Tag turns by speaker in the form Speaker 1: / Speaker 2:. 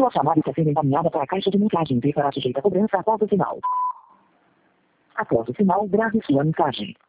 Speaker 1: Sua chamada está sendo encaminhada para a caixa de mensagens e será sujeita a cobrança após o sinal. Após o sinal, grave sua mensagem.